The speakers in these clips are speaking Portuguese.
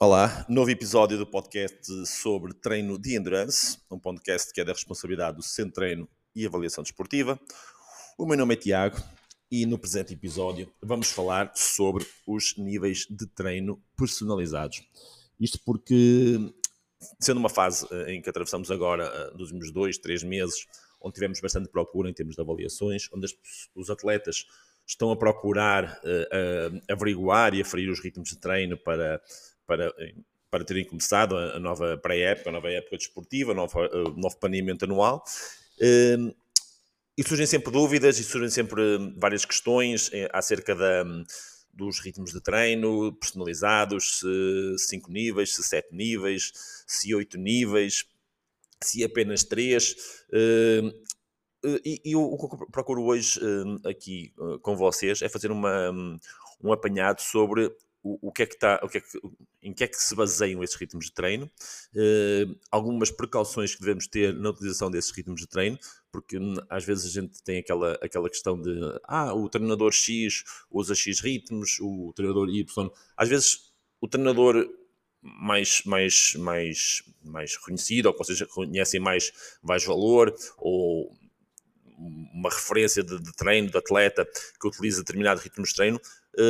Olá, novo episódio do podcast sobre treino de endurance, um podcast que é da responsabilidade do Centro de Treino e Avaliação Desportiva. O meu nome é Tiago e no presente episódio vamos falar sobre os níveis de treino personalizados. Isto porque, sendo uma fase em que atravessamos agora dos últimos 2, 3 meses, onde tivemos bastante procura em termos de avaliações, onde os atletas estão a procurar averiguar e aferir os ritmos de treino para terem começado a nova pré-época, a nova época desportiva, o novo planeamento anual. E surgem sempre dúvidas e surgem sempre várias questões acerca dos ritmos de treino personalizados, se 5 níveis, se 7 níveis, se 8 níveis, se apenas 3. E o que eu procuro hoje aqui com vocês é fazer um apanhado sobre o que é que está, em que é que se baseiam esses ritmos de treino, algumas precauções que devemos ter na utilização desses ritmos de treino, porque às vezes a gente tem aquela questão de o treinador X usa X ritmos, o treinador Y. Às vezes o treinador mais reconhecido, ou que vocês conhecem mais valor, ou uma referência de treino, de atleta que utiliza determinado ritmo de treino,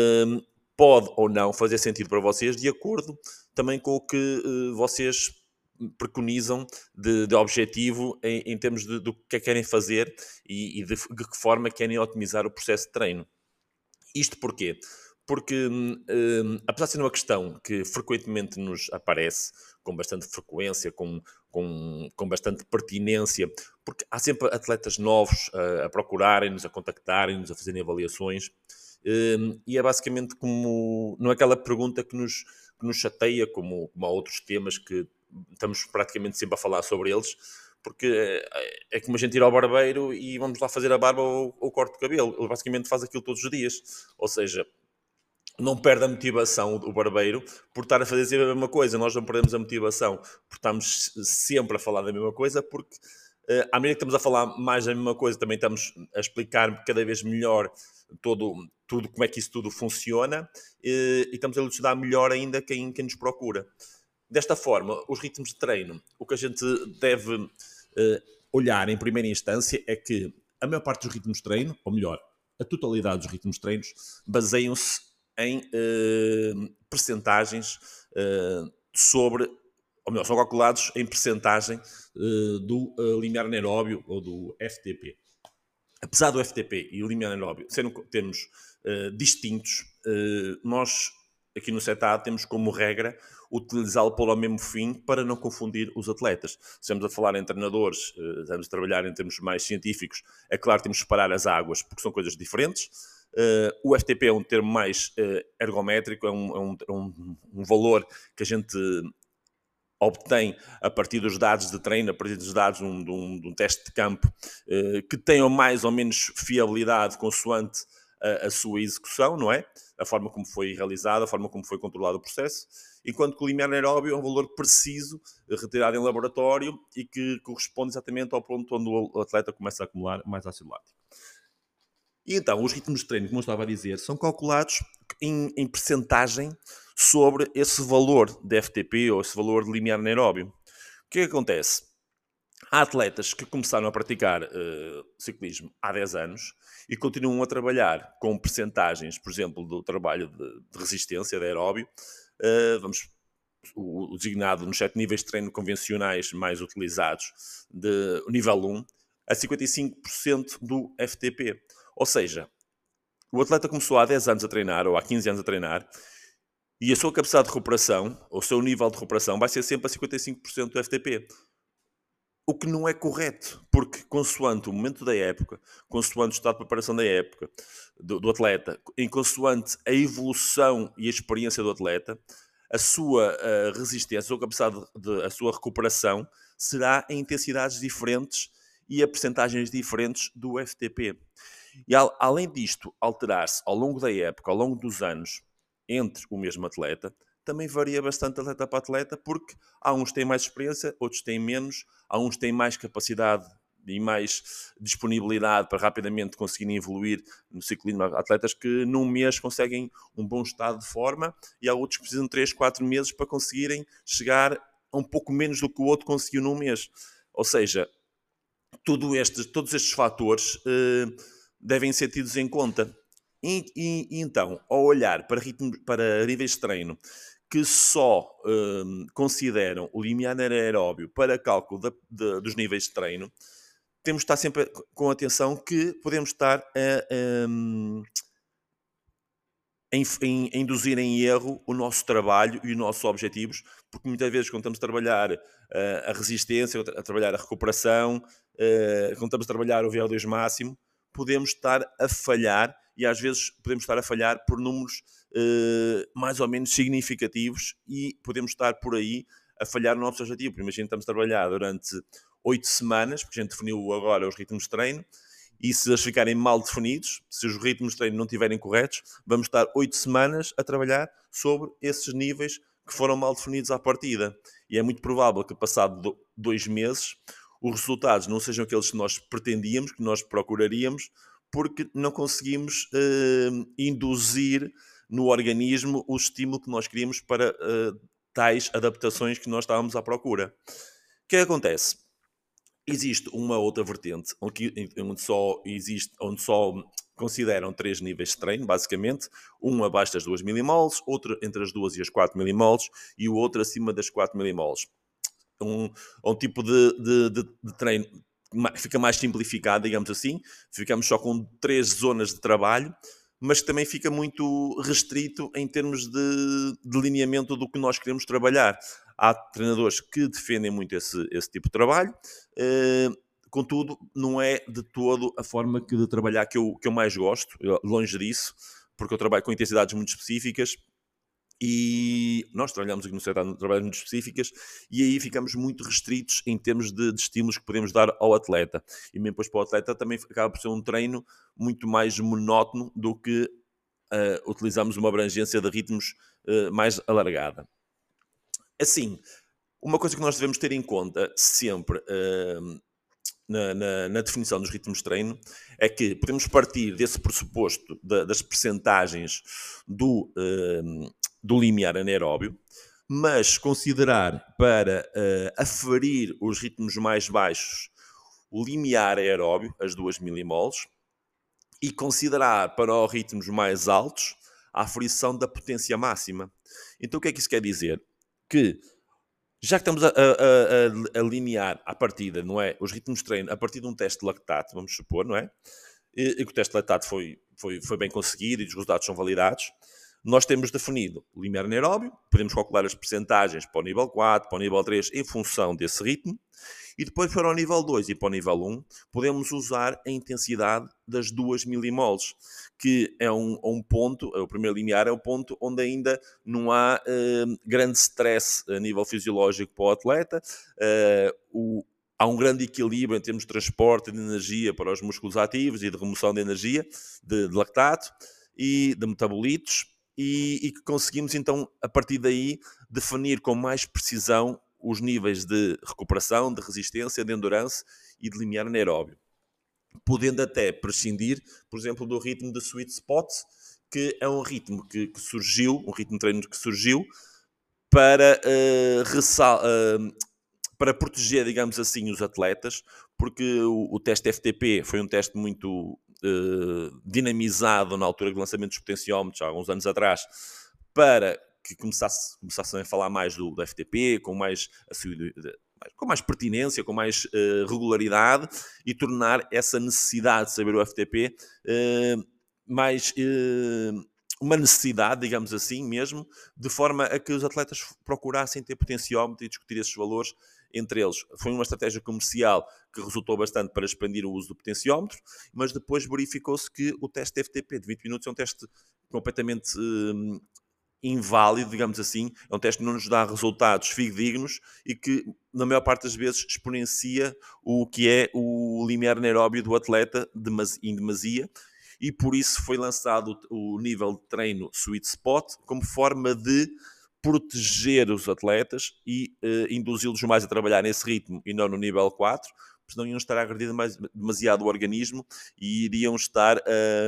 pode ou não fazer sentido para vocês, de acordo também com o que vocês preconizam de objetivo em termos do que é que querem fazer e de que forma querem otimizar o processo de treino. Isto porquê? Porque, apesar de ser uma questão que frequentemente nos aparece, com bastante frequência, com bastante pertinência, porque há sempre atletas novos a procurarem-nos, a contactarem-nos, a fazerem avaliações, e é basicamente como, não é aquela pergunta que nos chateia, como há outros temas que estamos praticamente sempre a falar sobre eles, porque é como a gente ir ao barbeiro e vamos lá fazer a barba ou corte de cabelo. Ele basicamente faz aquilo todos os dias. Ou seja, não perde a motivação o barbeiro por estar a fazer sempre a mesma coisa. Nós não perdemos a motivação por estarmos sempre a falar da mesma coisa, porque à medida que estamos a falar mais da mesma coisa, também estamos a explicar cada vez melhor tudo como é que isso tudo funciona, e estamos a elucidar melhor ainda quem nos procura. Desta forma, os ritmos de treino, o que a gente deve olhar em primeira instância é que a maior parte dos ritmos de treino, ou melhor, a totalidade dos ritmos de treinos, baseiam-se em percentagens sobre, ou melhor, são calculados em percentagem do limiar anaeróbio ou do FTP. Apesar do FTP e o limiar anaeróbio serem termos distintos, nós aqui no CETA temos como regra utilizá-lo para o mesmo fim para não confundir os atletas. Se estamos a falar em treinadores, estamos a trabalhar em termos mais científicos, é claro que temos que separar as águas porque são coisas diferentes. O FTP é um termo mais ergométrico, é um valor que a gente obtém a partir dos dados de treino, a partir dos dados de um teste de campo, que tenham mais ou menos fiabilidade consoante a sua execução, não é? A forma como foi realizada, a forma como foi controlado o processo, enquanto que o limiar anaeróbio é um valor preciso, retirado em laboratório e que corresponde exatamente ao ponto onde o atleta começa a acumular mais ácido lático. E então, os ritmos de treino, como eu estava a dizer, são calculados em percentagem sobre esse valor de FTP ou esse valor de limiar anaeróbio. O que é que acontece? Há atletas que começaram a praticar ciclismo há 10 anos e continuam a trabalhar com percentagens, por exemplo, do trabalho de resistência, de aeróbio, o designado nos 7 níveis de treino convencionais mais utilizados, de nível 1, a 55% do FTP. Ou seja, o atleta começou há 10 anos a treinar, ou há 15 anos a treinar, e a sua capacidade de recuperação, ou o seu nível de recuperação, vai ser sempre a 55% do FTP. O que não é correto, porque consoante o momento da época, consoante o estado de preparação da época, do atleta, em consoante a evolução e a experiência do atleta, a sua resistência, a sua capacidade, a sua recuperação será em intensidades diferentes e a percentagens diferentes do FTP. E além disto alterar-se ao longo da época, ao longo dos anos, entre o mesmo atleta, também varia bastante de atleta para atleta, porque há uns que têm mais experiência, outros têm menos, há uns que têm mais capacidade e mais disponibilidade para rapidamente conseguirem evoluir no ciclismo. Há atletas que num mês conseguem um bom estado de forma e há outros que precisam de 3, 4 meses para conseguirem chegar a um pouco menos do que o outro conseguiu num mês. Ou seja, todos estes fatores devem ser tidos em conta. E então, ao olhar para níveis de treino que só consideram o limiar anaeróbio para cálculo dos níveis de treino, temos de estar sempre com atenção que podemos estar a induzir em erro o nosso trabalho e os nossos objetivos, porque muitas vezes quando estamos a trabalhar a resistência, a trabalhar a recuperação, quando estamos a trabalhar o VO2 máximo, podemos estar a falhar e às vezes podemos estar a falhar por números mais ou menos significativos e podemos estar por aí a falhar no nosso objetivo. Imagina que estamos a trabalhar durante 8 semanas, porque a gente definiu agora os ritmos de treino, e se eles ficarem mal definidos, se os ritmos de treino não estiverem corretos, vamos estar 8 semanas a trabalhar sobre esses níveis que foram mal definidos à partida. E é muito provável que, passado 2 meses, os resultados não sejam aqueles que nós pretendíamos, que nós procuraríamos, porque não conseguimos induzir no organismo o estímulo que nós queríamos para tais adaptações que nós estávamos à procura. O que é que acontece? Existe uma outra vertente onde só consideram 3 níveis de treino, basicamente. Um abaixo das 2 milimoles, outro entre as 2 e as 4 milimoles e o outro acima das 4 milimoles. Um tipo de treino que fica mais simplificado, digamos assim. Ficamos só com 3 zonas de trabalho, mas também fica muito restrito em termos de delineamento do que nós queremos trabalhar. Há treinadores que defendem muito esse tipo de trabalho, contudo, não é de todo a forma de trabalhar que eu mais gosto, longe disso, porque eu trabalho com intensidades muito específicas e nós trabalhamos aqui no setor trabalhos muito específicas e aí ficamos muito restritos em termos de estímulos que podemos dar ao atleta. E mesmo depois para o atleta também acaba por ser um treino muito mais monótono do que utilizamos uma abrangência de ritmos mais alargada. Assim, uma coisa que nós devemos ter em conta sempre na definição dos ritmos de treino é que podemos partir desse pressuposto das percentagens do limiar anaeróbio, mas considerar para aferir os ritmos mais baixos o limiar aeróbio, as 2 milimoles, e considerar para os ritmos mais altos a aferição da potência máxima. Então o que é que isso quer dizer? Que já que estamos a linear à partida, não é? Os ritmos de treino a partir de um teste de lactato, vamos supor, não é? E que o teste de lactato foi bem conseguido e os resultados são validados. Nós temos definido o limiar anaeróbio, podemos calcular as percentagens para o nível 4, para o nível 3, em função desse ritmo. E depois para o nível 2 e para o nível 1, podemos usar a intensidade das 2 milimoles, que é um ponto, o primeiro limiar é o ponto onde ainda não há grande stress a nível fisiológico para o atleta, há um grande equilíbrio em termos de transporte de energia para os músculos ativos e de remoção de energia, de lactato e de metabolitos, e que conseguimos então, a partir daí, definir com mais precisão os níveis de recuperação, de resistência, de endurance e de limiar anaeróbio. Podendo até prescindir, por exemplo, do ritmo de sweet spot, que é um ritmo que surgiu, um ritmo de treino que surgiu para, para proteger, digamos assim, os atletas, porque o teste FTP foi um teste muito dinamizado na altura do lançamento dos potenciómetros, há alguns anos atrás, para que começassem a falar mais do FTP, com mais pertinência, com mais regularidade, e tornar essa necessidade de saber o FTP mais uma necessidade, digamos assim mesmo, de forma a que os atletas procurassem ter potenciómetro e discutir esses valores entre eles. Foi uma estratégia comercial que resultou bastante para expandir o uso do potenciómetro, mas depois verificou-se que o teste FTP de 20 minutos é um teste completamente inválido, digamos assim. É um teste que não nos dá resultados fidedignos e que, na maior parte das vezes, exponencia o que é o limiar anaeróbio do atleta em demasia, e por isso foi lançado o nível de treino Sweet Spot como forma de proteger os atletas e induzi-los mais a trabalhar nesse ritmo e não no nível 4, porque senão iam estar a agredir demasiado o organismo e iriam estar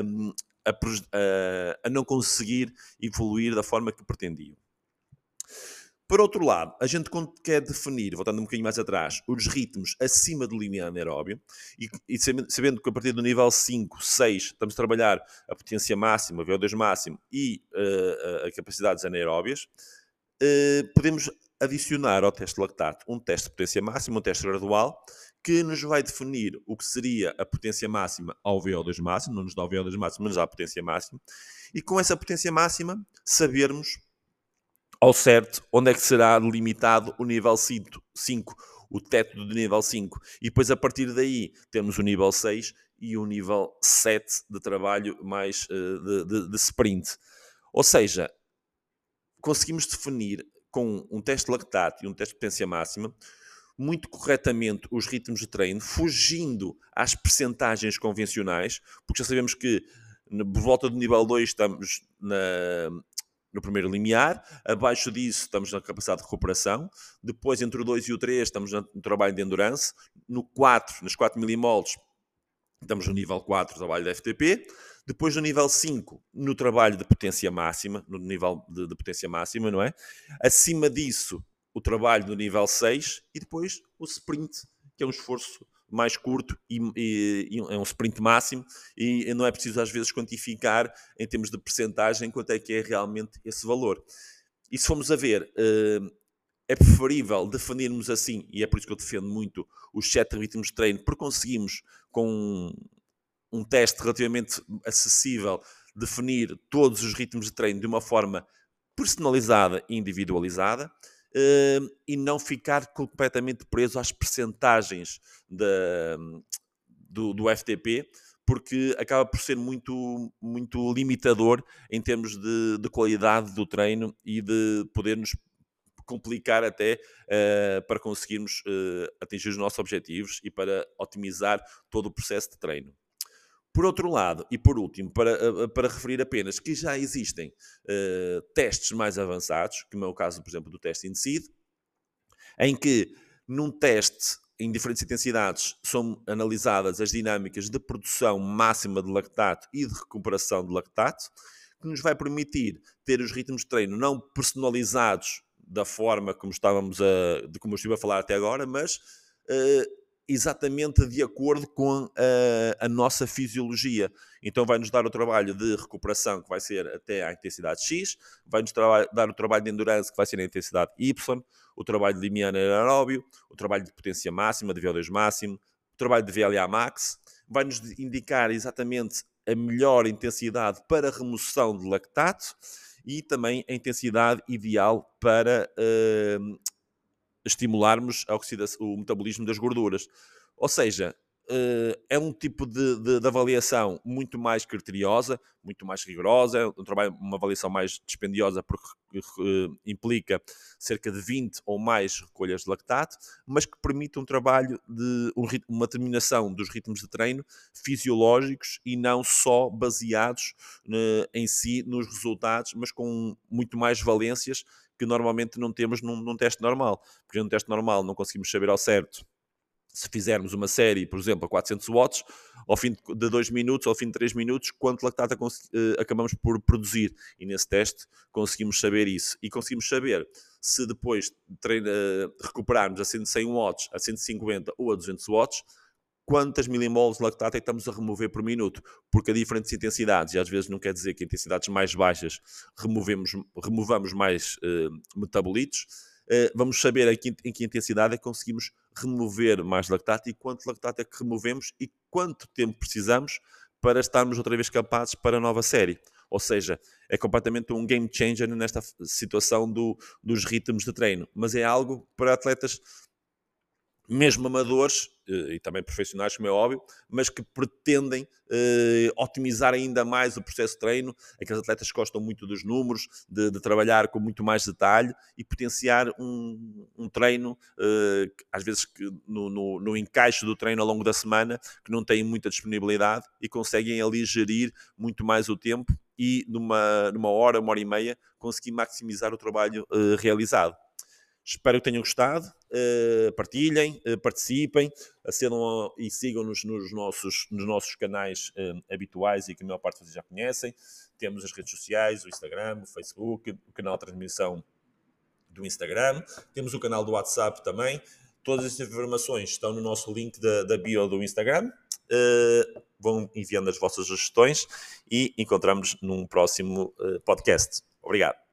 a não conseguir evoluir da forma que pretendiam. Por outro lado, a gente quando quer definir, voltando um bocadinho mais atrás, os ritmos acima do limiar anaeróbio, e sabendo que a partir do nível 5, 6, estamos a trabalhar a potência máxima, o VO2 máximo e a capacidades anaeróbias, podemos adicionar ao teste de lactato um teste de potência máxima, um teste gradual, que nos vai definir o que seria a potência máxima ao VO2 máximo, não nos dá o VO2 máximo, mas nos dá a potência máxima, e com essa potência máxima sabermos ao certo onde é que será delimitado o nível 5, o teto do nível 5, e depois a partir daí temos o nível 6 e o nível 7 de trabalho mais de sprint. Ou seja, conseguimos definir com um teste de lactato e um teste de potência máxima muito corretamente os ritmos de treino, fugindo às percentagens convencionais, porque já sabemos que por volta do nível 2 estamos no primeiro limiar, abaixo disso estamos na capacidade de recuperação, depois entre o 2 e o 3 estamos no trabalho de endurance, no 4, nas 4 milimoles, estamos no nível 4, trabalho de FTP, depois no nível 5, no trabalho de potência máxima, no nível de potência máxima, não é? Acima disso, o trabalho no nível 6 e depois o sprint, que é um esforço mais curto e é um sprint máximo e não é preciso às vezes quantificar em termos de percentagem quanto é que é realmente esse valor. E se formos a ver, é preferível definirmos assim, e é por isso que eu defendo muito os 7 ritmos de treino, porque conseguimos com um teste relativamente acessível definir todos os ritmos de treino de uma forma personalizada e individualizada, e não ficar completamente preso às percentagens do FTP, porque acaba por ser muito, muito limitador em termos de qualidade do treino e de poder-nos complicar até para conseguirmos atingir os nossos objetivos e para otimizar todo o processo de treino. Por outro lado, e por último, para referir apenas que já existem testes mais avançados, como é o caso, por exemplo, do teste INSEED, em que num teste em diferentes intensidades são analisadas as dinâmicas de produção máxima de lactato e de recuperação de lactato, que nos vai permitir ter os ritmos de treino não personalizados da forma como como eu estive a falar até agora, mas exatamente de acordo com a nossa fisiologia. Então vai-nos dar o trabalho de recuperação, que vai ser até à intensidade X, vai-nos dar o trabalho de endurance, que vai ser a intensidade Y, o trabalho de limiar anaeróbio, o trabalho de potência máxima, de VO2 máximo, o trabalho de VLA max, vai-nos indicar exatamente a melhor intensidade para remoção de lactato e também a intensidade ideal para estimularmos o metabolismo das gorduras. Ou seja, é um tipo de avaliação muito mais criteriosa, muito mais rigorosa, é uma avaliação mais dispendiosa porque implica cerca de 20 ou mais recolhas de lactato, mas que permite um trabalho de uma determinação dos ritmos de treino fisiológicos e não só baseados em si nos resultados, mas com muito mais valências que normalmente não temos num teste normal. Porque num teste normal não conseguimos saber ao certo se fizermos uma série, por exemplo, a 400 watts, ao fim de 2 minutos, ao fim de 3 minutos, quanto lactato acabamos por produzir. E nesse teste conseguimos saber isso. E conseguimos saber se depois recuperarmos a 100 watts, a 150 ou a 200 watts, quantas milimoles de lactato é que estamos a remover por minuto, porque a diferentes intensidades, e às vezes não quer dizer que em intensidades mais baixas removamos mais metabolitos, vamos saber em que intensidade é que conseguimos remover mais lactato e quanto lactato é que removemos e quanto tempo precisamos para estarmos outra vez capazes para a nova série. Ou seja, é completamente um game changer nesta situação dos ritmos de treino, mas é algo para atletas mesmo amadores e também profissionais, como é óbvio, mas que pretendem otimizar ainda mais o processo de treino, aqueles atletas que gostam muito dos números, de trabalhar com muito mais detalhe e potenciar um treino, às vezes que no encaixe do treino ao longo da semana, que não têm muita disponibilidade e conseguem ali gerir muito mais o tempo e numa hora, 1 hora e meia, conseguir maximizar o trabalho realizado. Espero que tenham gostado. Partilhem, participem, acedam e sigam-nos nos nossos canais habituais e que a maior parte de vocês já conhecem. Temos as redes sociais, o Instagram, o Facebook, o canal de transmissão do Instagram. Temos o canal do WhatsApp também. Todas estas informações estão no nosso link da bio do Instagram. Vão enviando as vossas sugestões e encontramos num próximo podcast. Obrigado.